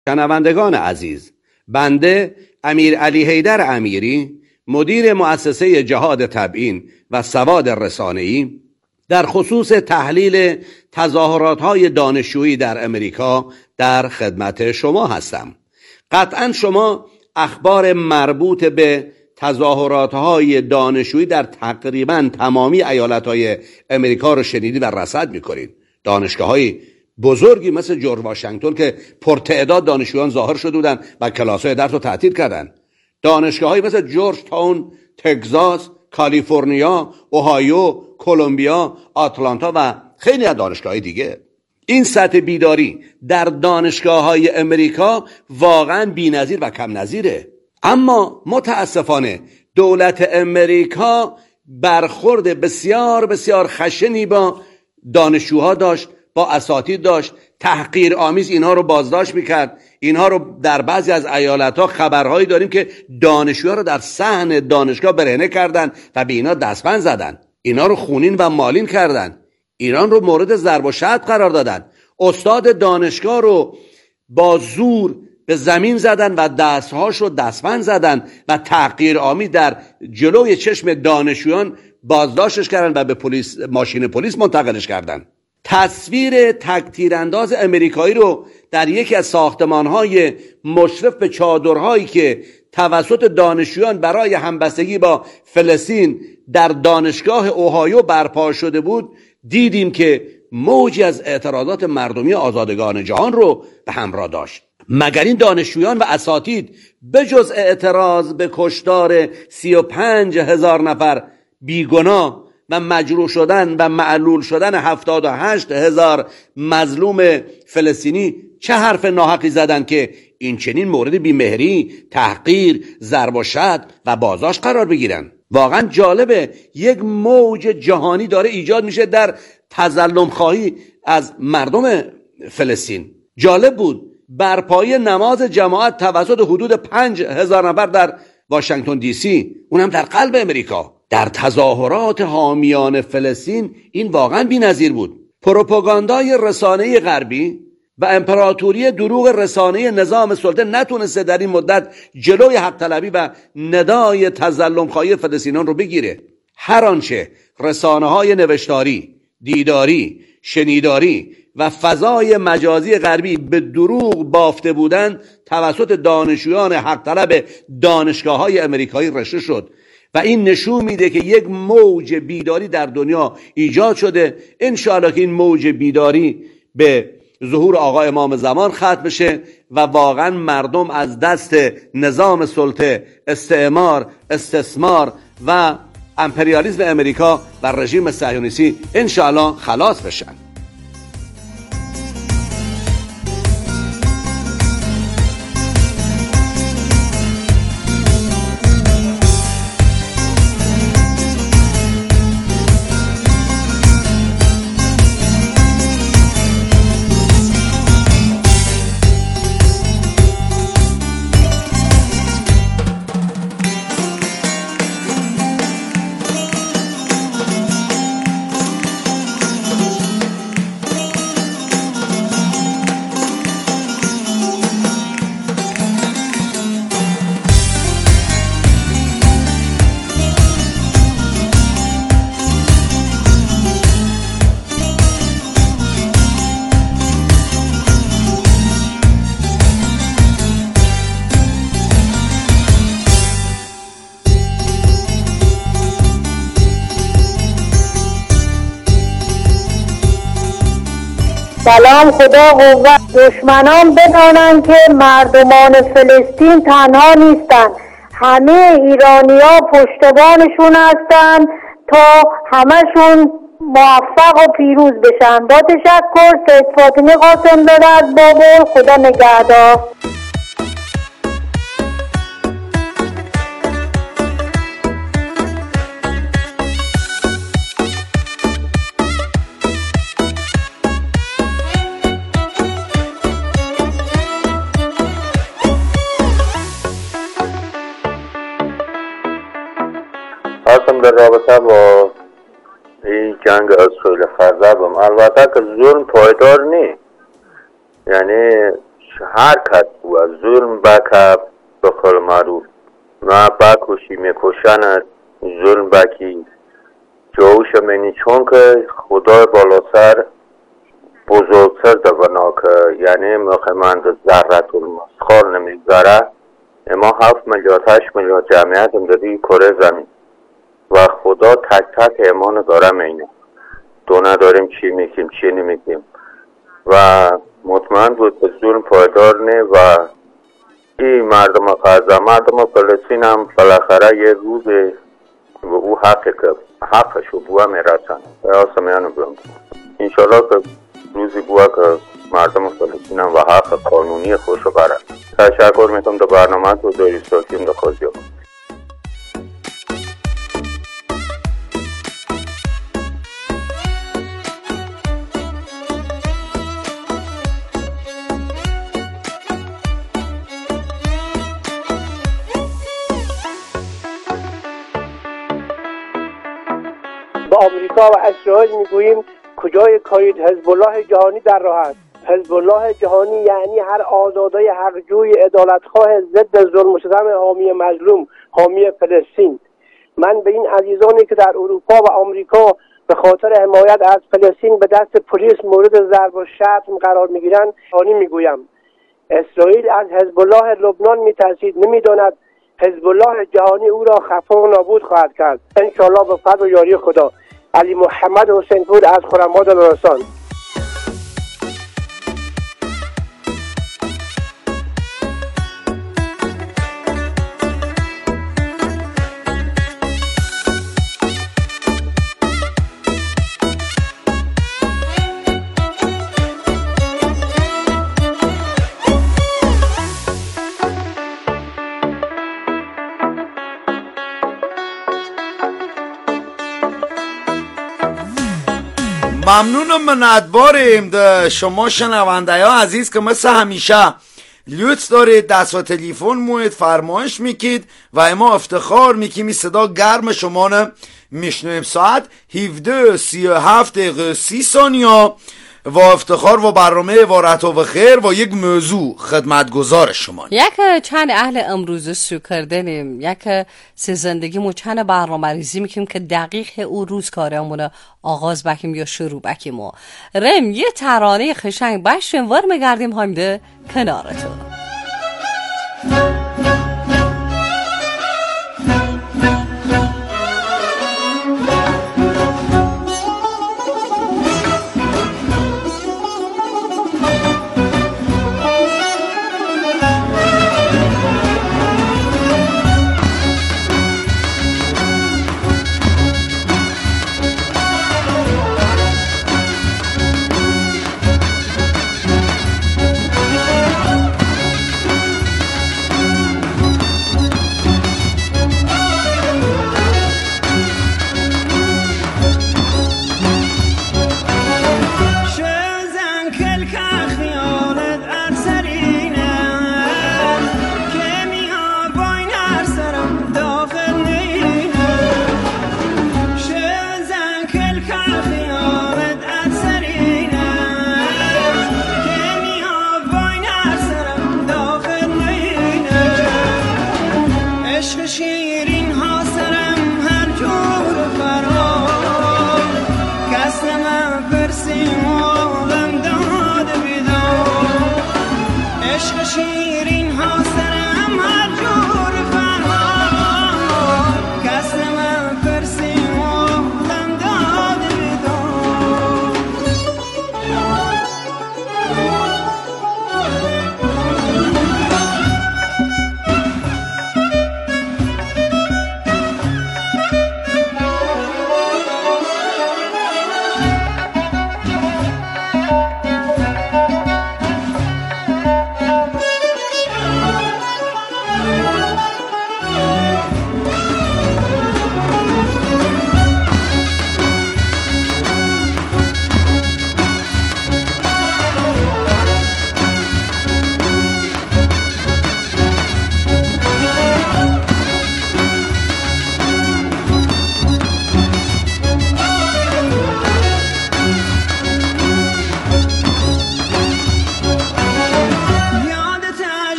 شنوندگان عزیز، بنده امیر علی حیدر امیری، مدیر مؤسسه جهاد تبیین و سواد رسانه‌ای، در خصوص تحلیل تظاهرات‌های دانشجویی در امریکا در خدمت شما هستم. قطعاً شما اخبار مربوط به تظاهرات‌های دانشجویی در تقریباً تمامی ایالت‌های امریکا رو شنیدید و رصد می‌کنید. دانشگاه‌های بزرگی مثل جورج واشنگتن که پرتعداد دانشجویان ظاهر شده بودن و کلاس‌های درس رو تعطیل کردن. دانشگاه‌هایی مثل جورج تاون، تگزاس، کالیفرنیا، اوهایو، کلمبیا، آتلانتا و خیلی از دانشگاه‌های دیگه. این سطح بیداری در دانشگاه‌های امریکا واقعاً بی‌نظیر و کم نظیره. اما متاسفانه دولت امریکا برخورد بسیار بسیار خشنی با دانشجوها داشت، با اساتید داشت، تحقیر آمیز اینها رو بازداشت میکرد. اینها رو در بعضی از ایالت‌ها خبرهایی داریم که دانشجوها رو در صحن دانشگاه برهنه کردن و به اینا دستبند زدن، اینا رو خونین و مالین کردن، ایران رو مورد ضرب و شتم قرار دادن، استاد دانشگاه رو با زور به زمین زدن و دستهاش رو دستبند زدن و تحقیر آمیز در جلوی چشم دانشجویان بازداشتش کردن و به پلیس، ماشین پلیس منتقلش کردن. تصویر تک‌تیرانداز امریکایی رو در یکی از ساختمان‌های مشرف به چادرهایی که توسط دانشجویان برای همبستگی با فلسطین در دانشگاه اوهایو برپا شده بود دیدیم که موجی از اعتراضات مردمی آزادگان جهان رو به همراه داشت. مگر این دانشجویان و اساتید بجز اعتراض به کشتار 35,000 نفر بیگناه و مجروح شدن و معلول شدن 78,000 مظلوم فلسطینی چه حرف ناحقی زدن که این چنین مورد بیمهری، تحقیر، ضرب و شتم و بازداشت قرار بگیرن؟ واقعا جالبه، یک موج جهانی داره ایجاد میشه در تظلم خواهی از مردم فلسطین. جالب بود برپایی نماز جماعت توسط حدود 5,000 نفر در واشنگتن دی سی، اونم در قلب امریکا، در تظاهرات حامیان فلسطین. این واقعا بی‌نظیر بود. پروپاگاندای رسانه غربی و امپراتوری دروغ رسانه نظام سلطه نتونسته در این مدت جلوی حق طلبی و ندای تظلم خواهی فلسطینیان رو بگیره. هر آنچه رسانه‌های نوشتاری، دیداری، شنیداری و فضای مجازی غربی به دروغ بافته بودند توسط دانشجویان حق طلب دانشگاه‌های امریکایی رشته شد و این نشون میده که یک موج بیداری در دنیا ایجاد شده. انشاءالله که این موج بیداری به ظهور آقا امام زمان ختم بشه و واقعا مردم از دست نظام سلطه، استعمار، استثمار و امپریالیسم امریکا و رژیم صهیونیستی انشاءالله خلاص بشن. سلام، خدا قوت. دشمنان بدانند که مردمان فلسطین تنها نیستند، همه ایرانی‌ها پشتبانشون هستند تا همشون موفق و پیروز بشن. با تشکر، سید فاطمه قاسم زاده از بابل. خدا نگهدار. در رابطه با این جنگ اسرائیل غزه البته که ظلم پایدار نیست، یعنی هر کس بود ظلم بکب به قول معروف و بکشی میکشند ظلم بکی جوش منی، چون که خدای بالا سر بزرگتر ده بنا که یعنی مخمند ذرت المسخال نمیگذاره. اما 7 میلیارد 8 میلیارد جمعیت هم دادی کره زمین و خدا تک تک ایمان داره مینه دو نداریم چی میکیم چی نمیکیم و مطمئن بود که ظلم پایدار نه و این مردم غزه مردم فلسطین هم بالاخره یه روز و او حقشو بوه میرسن و آسمیانو برم انشالله که روزی بوه که مردم فلسطین هم و حق قانونی خوشو برن. تشکر میکنم در برنامه تو داری ساکیم در خوزی ها. به آمریکا و اسرائیل میگوییم کجای کارید حزب الله جهانی در راه است. حزب الله جهانی یعنی هر آزاده حقجوی عدالتخواه ضد ظلم و ستم حامی مظلوم حامی فلسطین. من به این عزیزانی که در اروپا و آمریکا به خاطر حمایت از فلسطین به دست پلیس مورد ضرب و شتم قرار میگیرند جهانی میگویم اسرائیل از حزب الله لبنان میترسید، نمیداند حزب الله جهانی او را خفا و نابود خواهد کرد. انشالله به فضل و یاری خدا. علی محمد حسین پور از خرم‌آباد لرستان. ممنون و منتباریم ده شما شنونده ها عزیز که مثل همیشه لطف دارید دست و تلفن موید فرمایش میکید و اما افتخار میکیم صدا گرم شما رو میشنویم. ساعت 17:37 و افتخار و برنامه وارت و خیر و یک موضوع خدمتگزار شما. یک چند اهل امروز سو کردنیم، یک سه زندگیمو چند برنامه ریزی میکنیم که دقیق او روز کارمونه آغاز بکیم یا شروع بکیم و رم یه ترانه خشنگ بشیم ور میگردیم همیده کنارتون.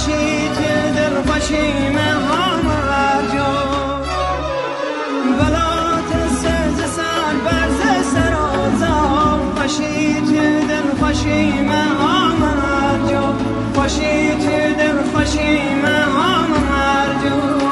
خوشی تو دل خوشی من هر جا بلات سز سر برز سرازا خوشی تو دل خوشی من هر جا خوشی تو دل خوشی من هر جا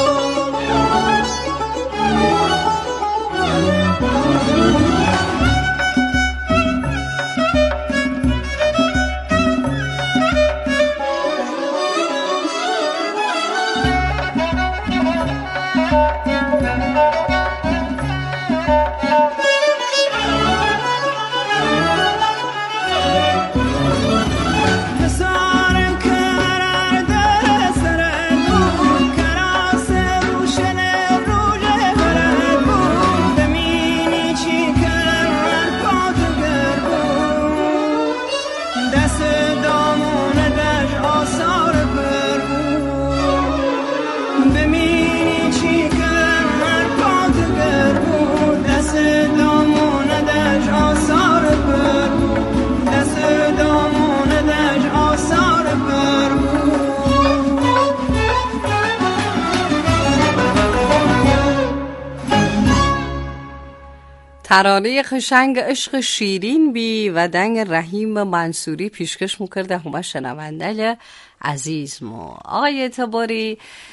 ترانه قشنگ عشق شیرین بی و دنگ رحیم منصوری پیشکش میکرده همه شنونده عزیز ما. آقای اعتباری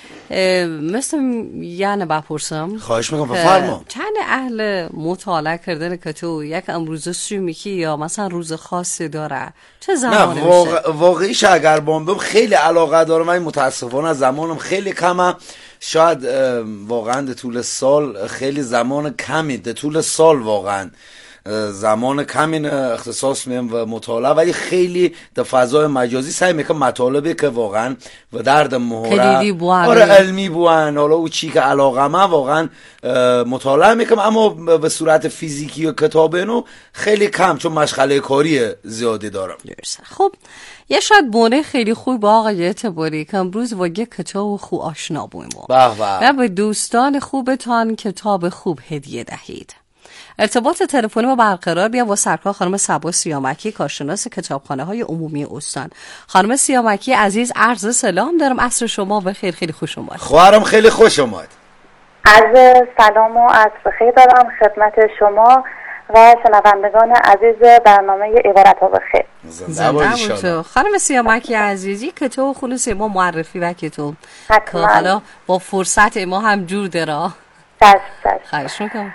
مثل یعنی بپرسم خواهش میکنم بفرما چند اهل مطالعه کردن که تو یک امروزه سومیکی یا مثلا روز خاصی داره چه زمانی میشه؟ واقعیش اگر بام خیلی علاقه دارم من متاسفانه زمانم خیلی کمه شاید واقعا در طول سال خیلی زمان کمی در طول سال واقعا زمان کمی اختصاص میم و مطالعه ولی خیلی در فضای مجازی سعی میکنم مطالبی که واقعا و درد مهره آره علمی بوان حالا او چی که علاقه من واقعا مطالعه میکنم اما به صورت فیزیکی و کتابینو خیلی کم چون مشغله کاری زیادی دارم. خب یه شاید بونه خیلی خوب با آقای اعتباری که امروز با یک کتاب خوب آشنا بویم و به دوستان خوبتان کتاب خوب هدیه دهید. ارتباط تلفنی ما برقرار بیا با سرکار خانم صبا سیامکی کارشناس کتابخانه‌های عمومی استان. خانم سیامکی عزیز عرض سلام دارم. عصر شما بخیر، خیلی خوش اومد. خواهرم خیلی خوش اومد. عرض سلام و عصر خیر دارم خدمت شما و شنوندگان عزیز برنامه عبارت‌ها بخیر. زنده خانم سیامکی عزیزی کتاب خلوص ما معرفی و کتاب که حالا با فرصت ما هم جور داره. خواهش میکنم.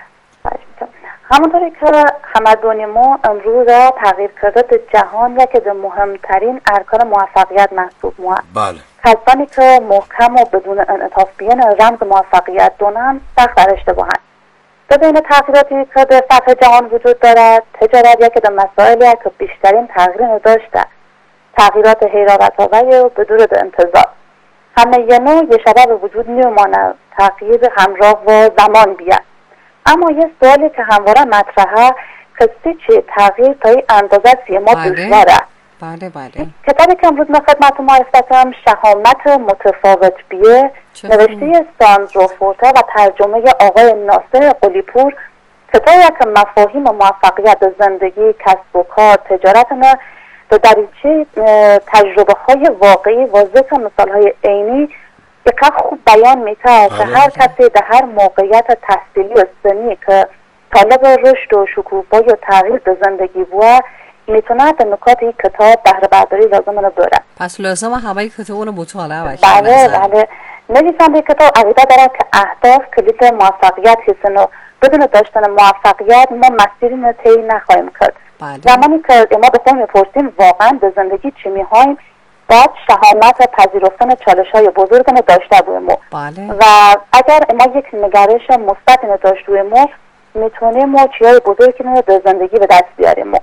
همونطوری که همه دونی ما امروز تغییر کرده جهان یکی از مهمترین ارکان موفقیت محسوب موه. بله. کسانی که محکم و بدون انعطاف بیان رمز موفقیت دونن سخت در اشتباهن. بین تغییراتی که در سطح جهان وجود دارد تجارت یکی از مسائلی که بیشترین تغییر داشته. تغییرات حیرت‌آوری و بدون انتظار. همه یه نوع یه شبه به وجود نمیمانه تغییر همراه و زمان بیاد. اما یه سوالی که همواره مطرحه کسی چه تغییر تا این اندازه ما دشواره. بله. کتابی که امروز من خدمتتون معرفی کنم شهامت متفاوت بیه نوشته ساندرو فورته و ترجمه آقای ناصر قلی‌پور. کتابی که مفاهیم موفقیت زندگی، کسب و کار، تجارت ما به دریچه تجربه های واقعی و ذکر مثال های عینی دقیق خوب بیان میکنه که هر کسی در هر موقعیت تحصیلی و سنی که طالب رشد و شکوفایی و تغییر به زندگی بود میتونه به نکات این کتاب بهره برداری لازم داره. پس لازم همه کتاب رو مطالعه بکنیم. بله. نویسنده کتاب عقیده داره که اهداف کلید موفقیت هستن و بدون داشتن موفقیت ما مسیری رو طی نخواهیم کرد. زمانی که ما به خودمون میپرسیم واقعا به زندگی چی میخوایم باید شهامت پذیرفتن چالش‌های بزرگ رو داشته باشیم. و اگر ما یک نگرش مثبت داشته باشیم میتونیم ما چیزهای بزرگی رو در زندگی به دست بیاریم.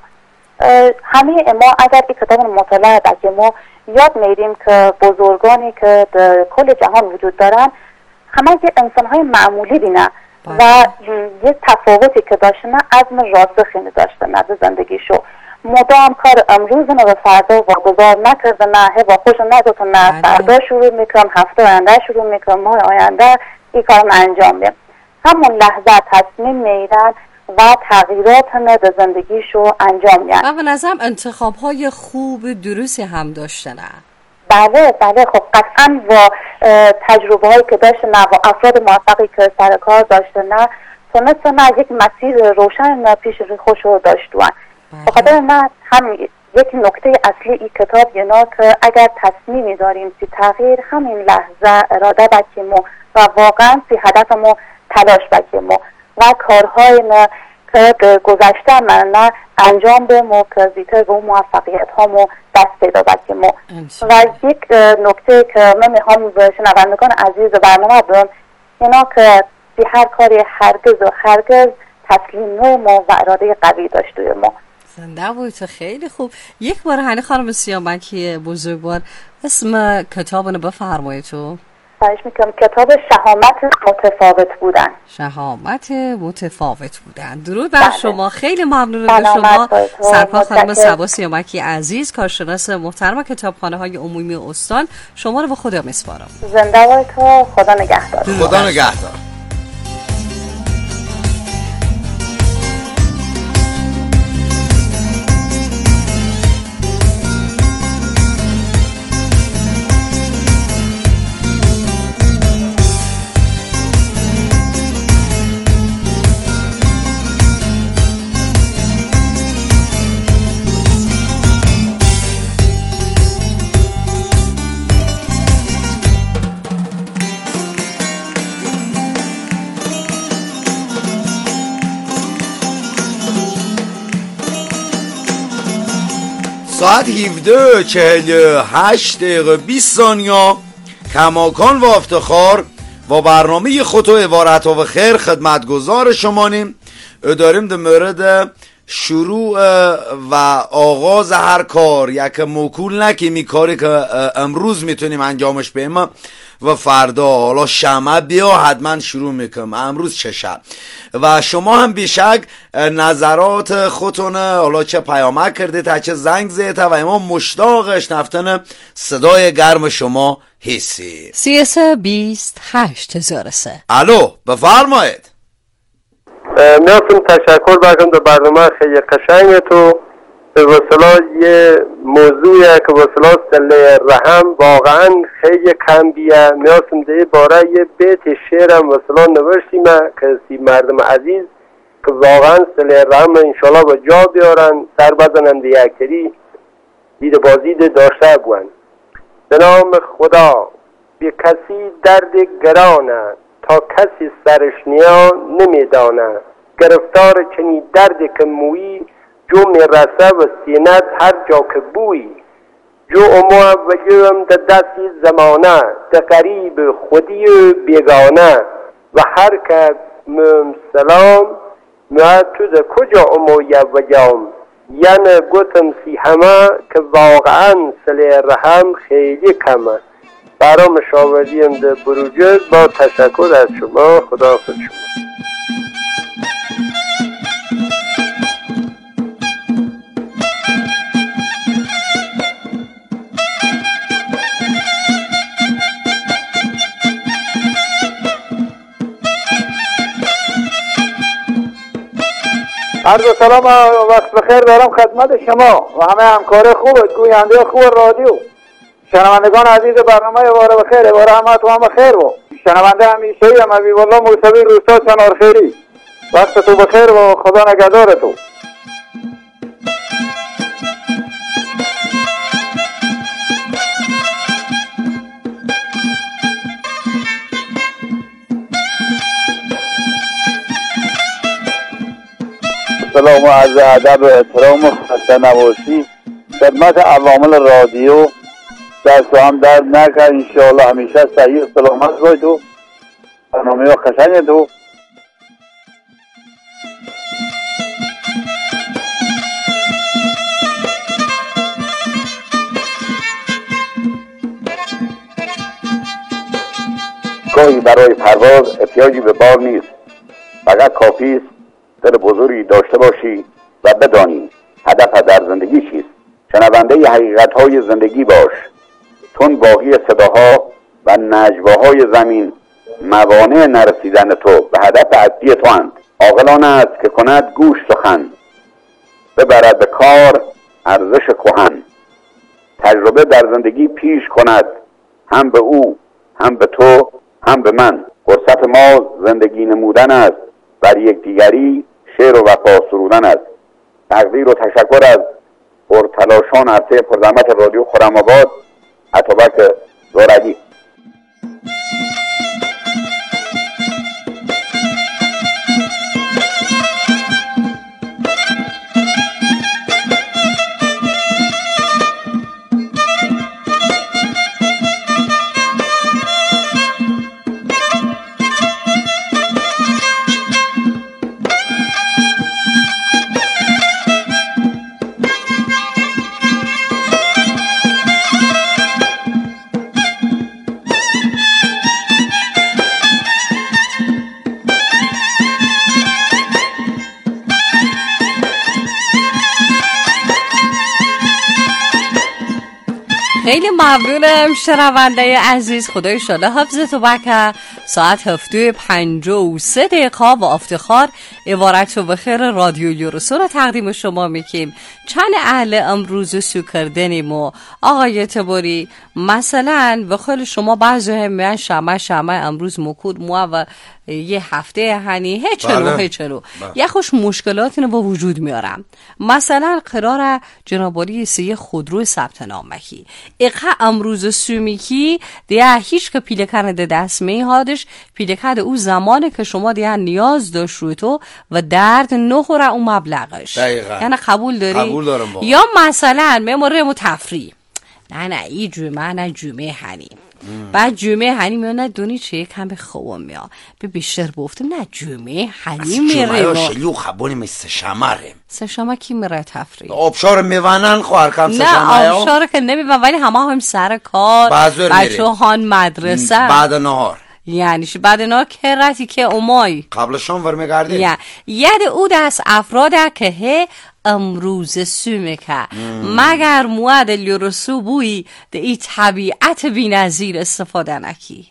همه ما اگر این کتاب رو مطالعه کنیم ما یاد می‌گیریم که بزرگانی که در کل جهان وجود دارن همه یه انسان‌های معمولی بینن و یه تفاوتی که داشتن عزم راسخی داشتن در زندگیشو. مدام کار امروز رو به فردا واگذار نکرده نه و خوش نداد نه فردا شروع میکنم هفته آینده شروع میکنم ماه آینده این کار رو انجام بدم. همون لحظه تصمیم میگیرن و تغییرات در زندگیشو انجام میدن و به نظرم انتخاب‌های خوب درستی هم داشتن. بله خب قطعا با تجربه هایی که داشتن و افراد موفقی که سر کار داشتن تونستن یک مسیر روشن پیش خوش رو داشتن. بخاطر نه هم یک نکته اصلی این کتاب ینا که اگر تصمیمی داریم سی تغییر همین لحظه اراده بکیم و واقعا سی هدفمو تلاش بکیم و کارهای که گذشته من انجام بیم و که زیتر به اون موفقیت هامو دست پیدا بکیم. و یک نکته که من میخوام به شنوندگان عزیز برنامه بگم اینا که بی هر کاری هرگز تسلیم نویم و اراده قوی داشتیم. زنده بودی تو، خیلی خوب. یک بار هنی خانم سیامکی بزرگوار اسم کتابونو بفرمایید تو. خواهش میکنم. کتاب شهامت متفاوت بودن. شهامت متفاوت بودن. درود بر شما، خیلی ممنونم به شما سرکار خانم صبا سیامکی عزیز، کارشناس محترم کتابخانه های عمومی استان. شما رو به خدا میسپارم. زنده باد تو، خدا نگهدار. خدا نگهدار. ساعت 17:48 کماکان و افتخار و برنامه خود و عبارت و خیر خدمتگزار شمانیم. داریم در مورد شروع و آغاز هر کار یک موکول نکیمی کاری که امروز میتونیم انجامش بیم و فردا حالا شمع بیا حتما شروع میکنم امروز چه شب. و شما هم بیشک نظرات خودتونه حالا چه پیامک کردید چه زنگ زیده و ما مشتاقش نفتن صدای گرم شما حسی. 3328 الو بفرمایید. میخواستم تشکر بکنم در برنامه خیلی قشنگ تو. به وسیله یه موضوعی که وسیله صله رحم واقعا خیلی کم بیه. میخواستم در باره یه بیت شعرم وسیله نوشتیم که سی مردم عزیز که واقعا صله رحم انشالله به جا بیارن سر بزنن در یکری دید بازید داشته بوین. به نام خدا بی کسی درد گرانه تا کسی سرش نیا نمیدانه. گرفتار چنی درد که مویی جو میرسه و سینت هر جا که بویی. جو امو و جوم در دستی زمانه در قریب خودی و بیگانه. و هر که سلام میاد تو در کجا امو و جام. یعنی گوتم سی همه که واقعا صله رحم خیلی کمه. برای مشاوریم در بروجرد با تشکر از شما. خدا حافظ شما. عرض سلام و وقت بخیر دارم خدمت شما و همه همکار خوب گوینده خوب رادیو. شنوندگان عزیز برنامه باره بخیر باره همه تو هم بخیر و شنونده همیشه هم حبیب الله موسوی روستا چنارخیری. وقت تو بخیر و خدا نگهدار تو. سلام و عرض ادب و احترام و خسته نباشی خدمت عوامل رادیو. دست هم درد نکن انشاءالله همیشه صحیح سلامت باید و برنامه قشنگ تو. گاهی برای پرواز احتیاجی به بار نیست، فقط کافی است دل بزرگی داشته باشی و بدانی هدف در زندگی چیست. شنونده حقیقت‌های زندگی باش، چون باقی صداها و نجواهای زمین موانع نرسیدن تو به هدف اصلی تو اند. عاقلانه است که کند گوش سخن، ببرد به کار ارزش کهن. تجربه در زندگی پیش کند، هم به او، هم به تو، هم به من. فرصت ما زندگی نمودن است، بر یکدیگری شعر و وفا سرودن است. تقدیر و تشکر از پرتلاشان عرصه پرزحمت رادیو خرم‌آباد، اتابک زورگی. خیلی ممنونم شنونده عزیز. خدای انشالله حفظتو بکه. ساعت 7:53 و افتخار عبارت رو بخیر رادیو یورسو رو تقدیم شما میکیم. چند اهل امروز سو کردنیم و آقای اعتباری مثلا بخیر شما بعضی هم شمه امروز مکود و یه هفته هنی هچلو یه خوش مشکلاتی رو با وجود میارم. مثلا قرار جنابالی سی خودرو ثبت نامکی اقا امروز سومیکی دیگه هیچ که پیلکن ده دست میهادش پیلکن او زمانه که شما دیگه نیاز داشت روی تو و درد نخوره اون مبلغش. دقیقا. یعنی قبول داری؟ قبول دارم با. یا مثلا ممرم تفریح نه این جمعه نه جمعه هنی بعد جمعه هنی میونه دونی چه کم به خوام میا به بیشتر گفتم نه جمعه هنی میره جمعه شلیو خبونی مثل شماره سشما کی میره تفریح آبشار میونن خوار کم سشما نه آبشار که نمیونن ولی همه سر کار بچه هان مدرسه بعد نهار یعنی بعد نهار که رتی که اومای قبل شام ورمیگردی ید او دست افراده که he امروز سومکه مگر مواد لیورسو بوی ده ای طبیعت بی نظیر استفاده نکی.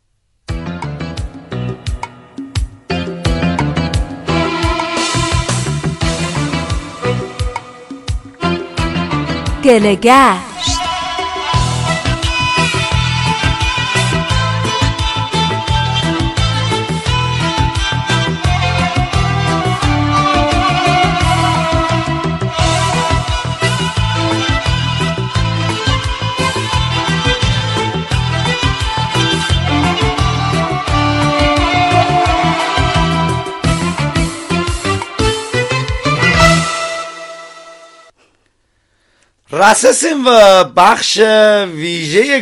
گلگشت رسسیم و بخش ویژه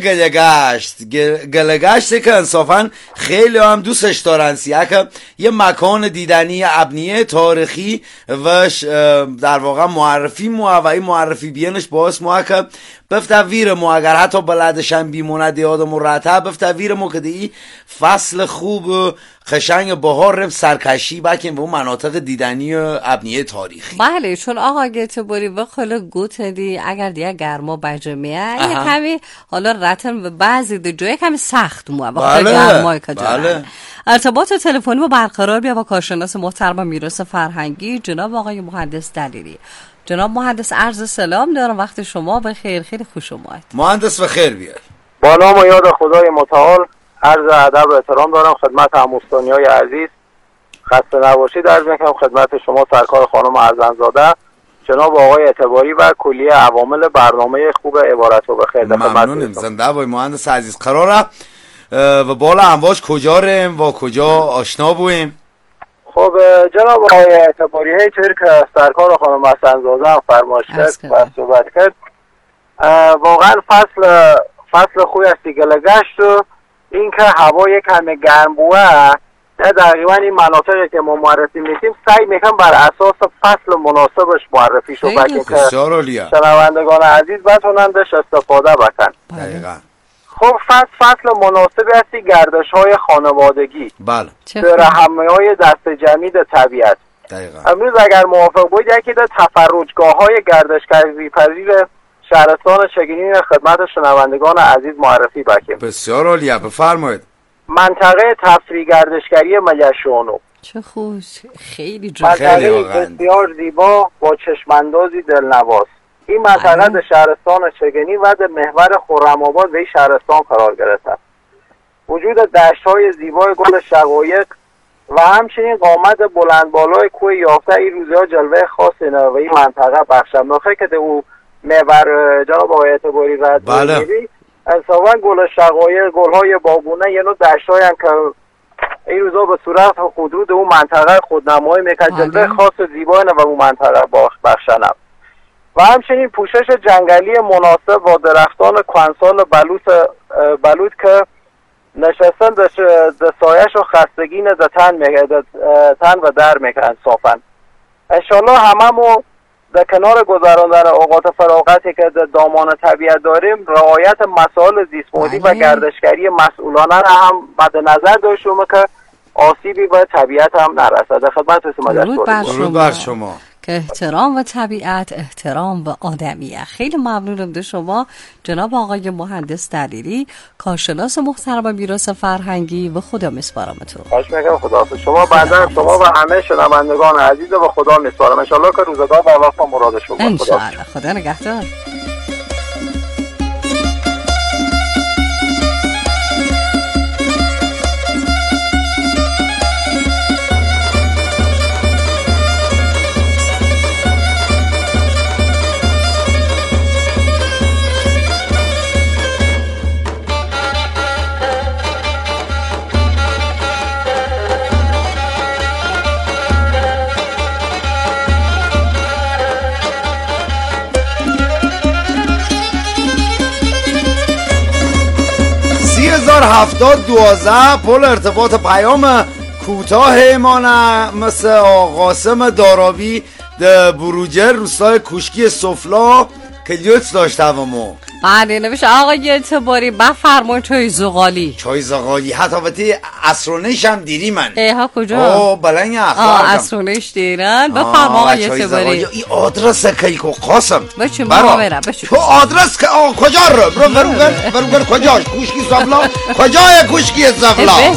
گلگشت که انصافا خیلی هم دوستش دارن سیاه که یه مکان دیدنی ابنیه تاریخی و در واقع معرفی و این معرفی بیانش باعث که بفتویر مو اگر حتی بلدشن بیمونه یادمون راته بفتویر مو که دی فصل خوب خشنگ بهار سرکشی بکن و اون مناطق دیدنی ابنیه تاریخی. بله چون آقا گتبوری بخل گوت دی اگر دیگه گرما بجمیه یه کمی حالا رتن به بعضی دی جای کمی سخت مو بخل گرمای که جانه. ارتباط تلفنی با برقرار بیا با کارشناس محترم میراث فرهنگی جناب آقای مهندس دلیری. جناب مهندس عرض سلام دارم وقت شما بخیر. خیلی خوش اومد مهندس بخیر بیاد. با نام و یاد خدای متعال عرض ادب و احترام دارم خدمت هموستانیای عزیز. خسته نباشید عرض میکنم خدمت شما سرکار خانم ارزنزاده جناب آقای اعتباری و کلیه عوامل برنامه خوب عبارت و بخیر. ممنونم زنده بای مهندس عزیز. قراره و بالا امواج کجا ریم و کجا آشنا بویم؟ خب جناب آقای اعتباری هیچطور که سرکار خانم ارزنزاده هم فرمایش کرد و صحبت کرد واقعا فصل خوبی است گلگشت و این که هوا یک کمی گرم بوه دقیقا این مناطقی که ما معرفی میکنیم سعی میکنم بر اساس فصل مناسبش معرفی شو بکنیم که شنوندگان عزیز بتونن بهش استفاده بکن. دقیقا. خب فصل مناسبی هستی گردش های خانوادگی بله در همه های دست جمعی در طبیعت. دقیقا. امروز اگر موافق بود یکی در تفرجگاه های گردشگری پذیر شهرستان شگینی خدمت شنوندگان عزیز معرفی بکنیم. بسیار عالیه بفرمایید. منطقه تفریح گردشگری مجشانو چه خوش خیلی جا بسیار زیبا با چشماندازی دلنواز. این منطقه در شهرستان چگنی و در محور خرم‌آباد به شهرستان قرار گرفته است. وجود دشت‌های زیبای گل شقایق و همچنین قامت بلند بالای کوه یافته این روزها جلوه خاصی و این منطقه بخشم نخه که او محور جناب آقای اعتباری رد می‌بینی انصافا گل شقایق، گل‌های بابونه یه نوع دشت‌هایی هم که این روزها به صورت خودرو اون منطقه خودنمایی میکنه، جلوه خاص زیبایی و اون منطقه بخشنم و همچنین پوشش جنگلی مناسب با درختان کوهنسال بلوط که نشستن در سایش و خستگی در تن و در میکنن صافن. انشالله هممو در کنار گذراندن اوقات فراغتی که در دامان طبیعت داریم رعایت مسائل زیست‌محیطی و گردشگری مسئولانه را هم مد نظر داشته که آسیبی به طبیعت هم نرسد. در خدمت شما درود بر شما. که احترام و طبیعت احترام و آدمیه. خیلی ممنونم به شما جناب آقای مهندس دلیری، کارشناس محترم میراث فرهنگی و خدا میسپارمتون. خواهش میکنم. خداحافظ. شما بنده شما و همه شنوندگان عزیز و خدا میسپارم. ان شاءالله که روزگار با وقت مراد شما. ان شاءالله. خدا نگهدار. پل ارتباط پیام کوتاه ما مثل قاسم دارابی در بروجر روستای کوشکی سفلا که لیوت داشته هممو. بله نوشت آقای اعتباری بفرمون چای زغالی. چای زغالی حتی وقتی اسرونش هم دیری من. ها کجا؟ اوه بلنگ اخوارم. اسرونش دیرن بفرما آقای اعتباری. این آدرس که قاسم بچه ما برم بچه تو آدرس که کجا رو برو کجاش کوشکی سفلا کجای کوشکی سفلا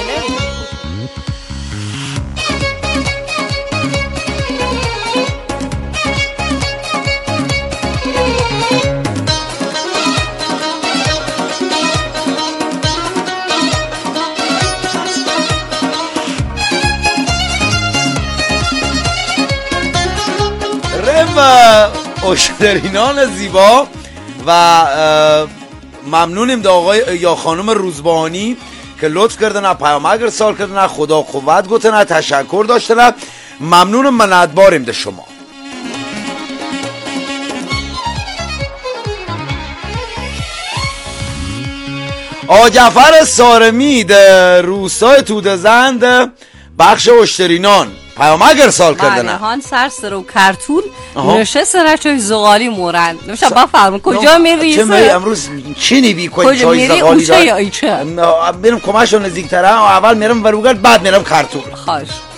اشترینان زیبا و ممنونیم دا آقای یا خانم روزبانی که لطف کردن پیامک ارسال کردن خدا قوت گفتن تشکر داشتن ممنونم منتباریم ده شما. آقا جعفر سارمی ده روستای توده‌زند بخش اشترینان پیامک ارسال کردن. هان سر و کرتون نشست رچای زغالی مورند نمیشه بفرمون کجا میری؟ چه می امروز چی نبی کجا میری؟ اوچه یا ایچه؟ میرم کمش رو نزدیکتره اول میرم بروگرد بعد میرم کرتون. خواهش